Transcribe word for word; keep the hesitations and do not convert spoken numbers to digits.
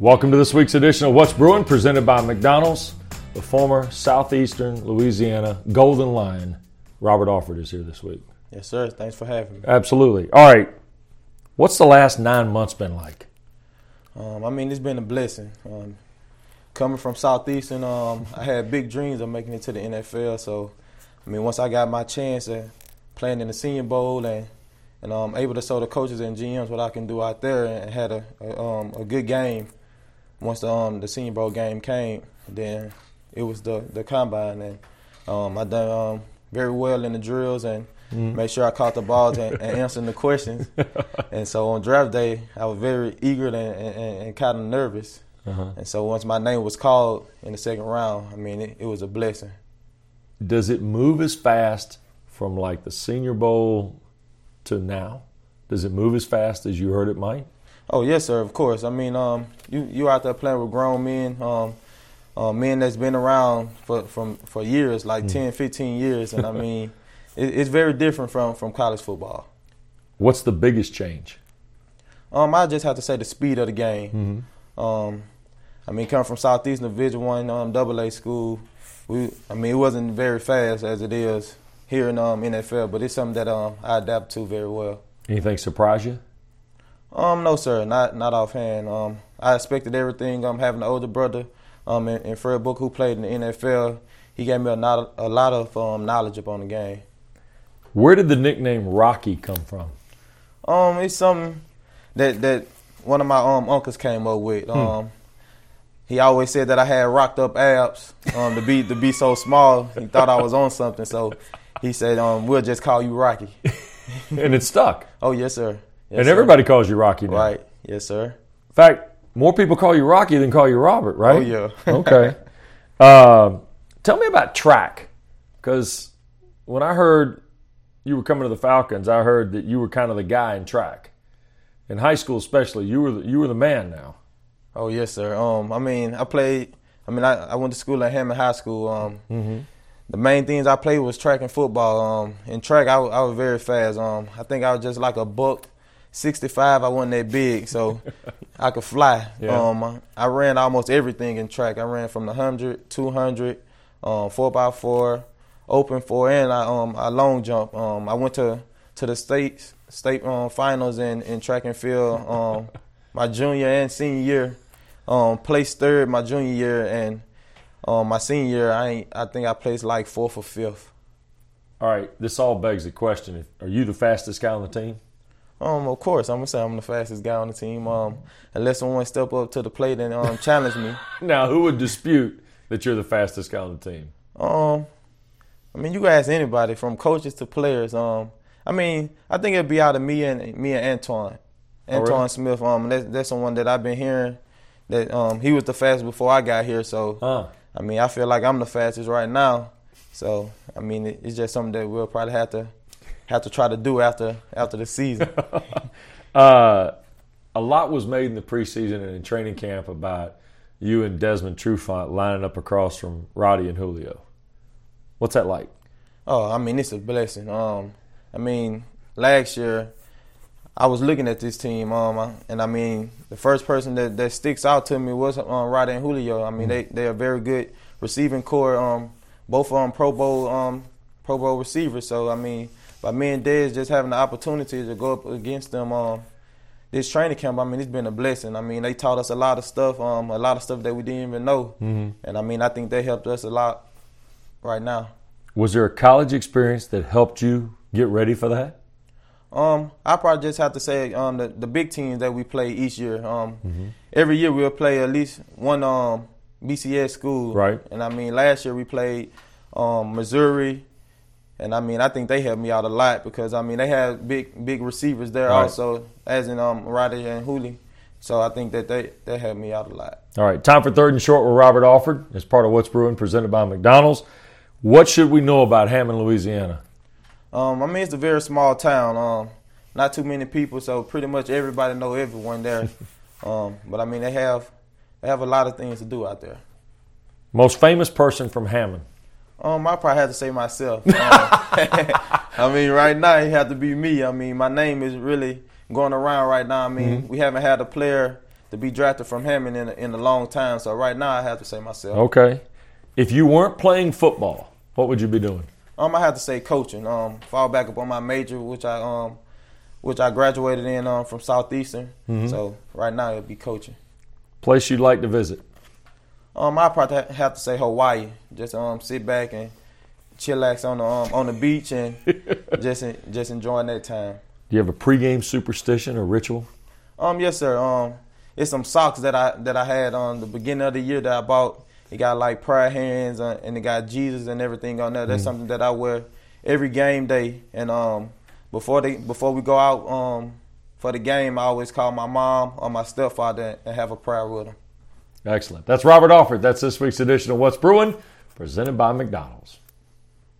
Welcome to this week's edition of What's Brewing, presented by McDonald's. The former Southeastern Louisiana Golden Lion, Robert Alford, is here this week. Yes, sir. Thanks for having me. Absolutely. All right. What's the last nine months been like? Um, I mean, it's been a blessing. Um, coming from Southeastern, um, I had big dreams of making it to the N F L. So, I mean, once I got my chance at playing in the Senior Bowl and and um, able to show the coaches and G Ms what I can do out there, and had a a, um, a good game. Once the um, the Senior Bowl game came, then it was the the combine, and um, I done um, very well in the drills and mm. made sure I caught the balls and, and answered the questions. And so on draft day, I was very eager and, and, and kind of nervous. Uh-huh. And so once my name was called in the second round, I mean, it, it was a blessing. Does it move as fast from like the Senior Bowl to now? Does it move as fast as you heard it might? Oh, yes, sir, of course. I mean, um, you you out there playing with grown men, um, uh, men that's been around for from for years, like mm. ten, fifteen years. And, I mean, it, it's very different from, from college football. What's the biggest change? Um, I just have to say the speed of the game. Mm-hmm. Um, I mean, coming from Southeastern Division One, um, Double A school, we I mean, it wasn't very fast as it is here in um, N F L, but it's something that um, I adapt to very well. Anything surprise you? Um, no, sir, not not offhand. Um, I expected everything. Um, having an older brother, um, and, and Fred Book, who played in the N F L, he gave me a, not, a lot of um, knowledge upon the game. Where did the nickname Rocky come from? Um, it's something that that one of my um uncles came up with. Um, hmm. He always said that I had rocked up abs. Um, to be to be so small, he thought I was on something. So he said, um, we'll just call you Rocky. And it stuck. Oh, yes, sir. Yes, and sir. Everybody calls you Rocky now. Right. Yes, sir. In fact, more people call you Rocky than call you Robert, right? Oh, yeah. Okay. Uh, tell me about track, because when I heard you were coming to the Falcons, I heard that you were kind of the guy in track. In high school especially, you were the, you were the man now. Oh, yes, sir. Um, I mean, I played – I mean, I, I went to school at Hammond High School. Um, mm-hmm. The main things I played was track and football. Um, in track, I, I was very fast. Um, I think I was just like a buck sixty-five. I wasn't that big, so I could fly. Yeah. Um, I ran almost everything in track. I ran from the one hundred, two hundred, um, four by four, open four, and I um I long jump. Um, I went to, to the state state um, finals in, in track and field um, my junior and senior year. Um, placed third my junior year, and um, my senior year, I ain't, I think I placed like fourth or fifth. All right, this all begs the question: are you the fastest guy on the team? Um, of course, I'm gonna say I'm the fastest guy on the team. Um, unless someone step up to the plate and um challenge me. Now, who would dispute that you're the fastest guy on the team? Um, I mean, you can ask anybody from coaches to players. Um, I mean, I think it'd be out of me and me and Antoine, Antoine oh, really? Smith. Um, that's that's someone that I've been hearing that um he was the fastest before I got here. So, huh. I mean, I feel like I'm the fastest right now. So, I mean, it, it's just something that we'll probably have to. have to try to do after after the season. uh, a lot was made in the preseason and in training camp about you and Desmond Trufant lining up across from Roddy and Julio. What's that like? Oh, I mean, it's a blessing. Um, I mean, last year I was looking at this team, um, and I mean, the first person that, that sticks out to me was um, Roddy and Julio. I mean, mm-hmm. they they are very good receiving core. Um, both um Pro Bowl um Pro Bowl receivers. So I mean. By me and Dez just having the opportunity to go up against them um, this training camp, I mean, it's been a blessing. I mean, they taught us a lot of stuff, um, a lot of stuff that we didn't even know. Mm-hmm. And, I mean, I think they helped us a lot right now. Was there a college experience that helped you get ready for that? Um, I probably just have to say um, the, the big teams that we play each year. Um, mm-hmm. Every year we'll play at least one um, B C S school. Right. And, I mean, last year we played um, Missouri. And, I mean, I think they helped me out a lot because, I mean, they had big big receivers there right. also, as in um, Roddy and Julio. So I think that they, they helped me out a lot. All right, time for Third and Short with Robert Alford as part of What's Brewing, presented by McDonald's. What should we know about Hammond, Louisiana? Um, I mean, it's a very small town. Um, not too many people, so pretty much everybody know everyone there. um, but, I mean, they have they have a lot of things to do out there. Most famous person from Hammond? Um, I probably have to say myself. Um, I mean, right now it have to be me. I mean, my name is really going around right now. I mean, mm-hmm. we haven't had a player to be drafted from Hammond in a, in a long time. So right now I have to say myself. Okay. If you weren't playing football, what would you be doing? Um, I have to say coaching. Um, fall back up on my major, which I um, which I graduated in um, from Southeastern. Mm-hmm. So right now it'll be coaching. Place you'd like to visit? Um, I probably have to say Hawaii. Just um, sit back and chillax on the um, on the beach and just just enjoying that time. Do you have a pregame superstition or ritual? Um, yes, sir. Um, it's some socks that I that I had on the beginning of the year that I bought. It got like prayer hands uh, and it got Jesus and everything on there. That's mm. something that I wear every game day. And um, before they before we go out um, for the game, I always call my mom or my stepfather and have a prayer with them. Excellent. That's Robert Alford. That's this week's edition of What's Brewing, presented by McDonald's.